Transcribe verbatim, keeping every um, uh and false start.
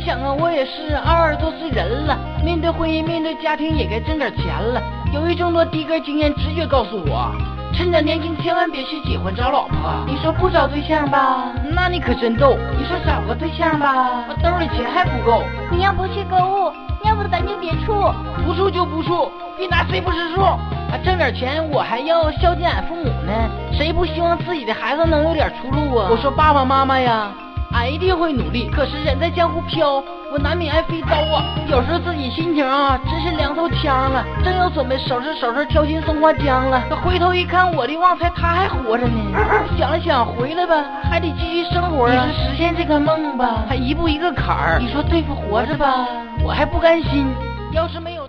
想啊，我也是二十多岁人了，面对婚姻，面对家庭，也该挣点钱了。由于众多的哥经验，直觉告诉我，趁着年轻，千万别去结婚找老婆。你说不找对象吧，那你可真逗；你说找个对象吧，我兜里钱还不够。 你要不去购物，要不咱就别处。 不处就不处，别拿谁不是数。啊，挣点钱我还要孝敬俺父母呢，谁不希望自己的孩子能有点出路啊？我说爸爸妈妈呀，俺一定会努力。可是人在江湖飘，我难免爱飞刀啊。有时候自己心情啊，真是凉透腔了。正要准备收拾收拾，挑心松花江了。可回头一看，我的旺财他还活着呢。想了想，回来吧，还得继续生活啊。你说实现这个梦吧，还一步一个坎儿。你说对付活着吧，我还不甘心。要是没有